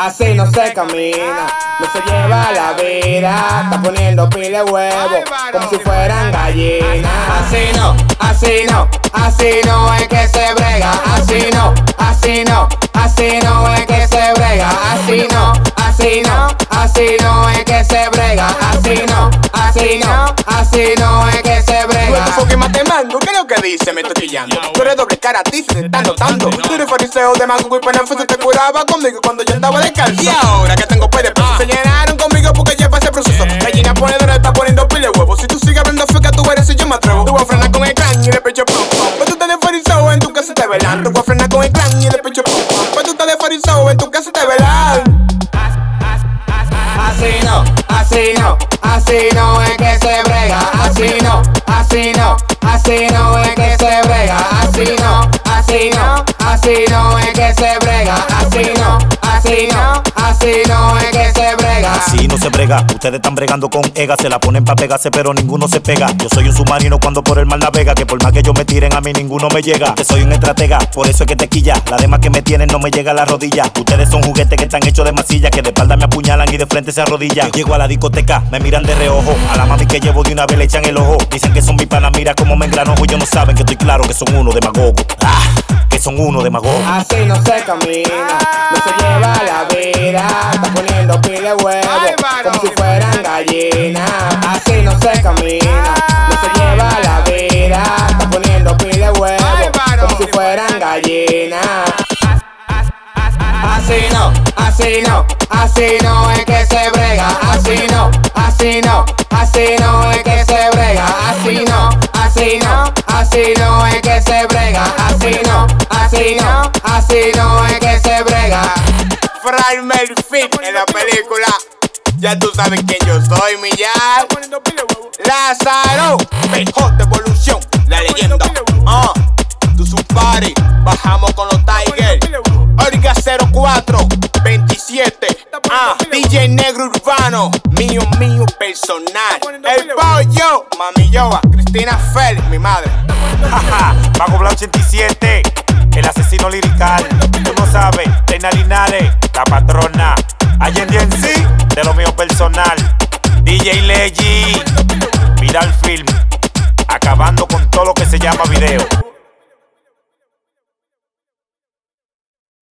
Así no se camina, no se lleva la vida. Está poniendo pile huevo como si fueran gallinas. Así no, así no, así no es que se brega. Así no, así no, así no es que se brega. Así no, así no, así no es que se brega. Así no, así no, así no es que se brega. ¿Tú que matemático? ¿Qué es lo que dice? Me estoy chillando. Tú eres doble cara, a ti se te está notando. Tú eres fariseo de mango y penafo te curaba conmigo cuando yo andaba descalzo. Y ahora que tengo pues de peso, se llenaron conmigo porque ya pasé el proceso. Gallina ponedora está poniendo pile huevo. Si tú sigues hablando feca, tú eres y yo me atrevo. Tú vas a frenar con el clan y le pecho pum pum. Pues tú estás de fariseo en tu casa te velan. Tú vas a frenar con el clan y le pecho pum pum. Pues tú estás de fariseo en tu casa te velan. Así no, así no, así no es que se brega. Así no, así no, así no es que se brega. Así no, así no, así no es que se brega. Así no, así no, así no es que se brega. Así no se brega, ustedes están bregando con ega. Se la ponen pa' pegarse pero ninguno se pega. Yo soy un submarino cuando por el mar navega. Que por más que ellos me tiren a mí ninguno me llega. Que soy un estratega, por eso es que te quilla. La demás que me tienen no me llega a la rodilla. Ustedes son juguetes que están hechos de masilla. Que de espalda me apuñalan y de frente se arrodillan. Yo llego a la discoteca, me miran de reojo. A la mami que llevo de una vez le echan el ojo. Dicen que son mi pana, mira cómo me engranojo. Ellos no saben que estoy claro que son uno demagogo. Que son uno demagogo. Así no se camina, no se lleva la vida. Está poniendo pile huevo como si fueran gallinas. Así no se camina, no se lleva la vida. Está poniendo pile huevo como si fueran gallinas. Así no, así no, así no es que se brega. Así no, así no, así no es que se brega. Así no, así no, así no es que se brega. Así no, así no, así no es que se brega. Fray Melfin en la película. Ya tú sabes quién yo soy, Millán. Lázaro, mejor de evolución, la leyenda. Tu Supari, bajamos con los Tigers. Orga 0427. DJ Negro Urbano, mío personal. El pollo, Mami Yoba, Cristina Fel, mi madre. Pago Blanc 87, el asesino lirical. Tú no sabes, Reina Linares, la patrona. Allende en sí, de lo mío personal. DJ Leggy, Viral Film, acabando con todo lo que se llama video.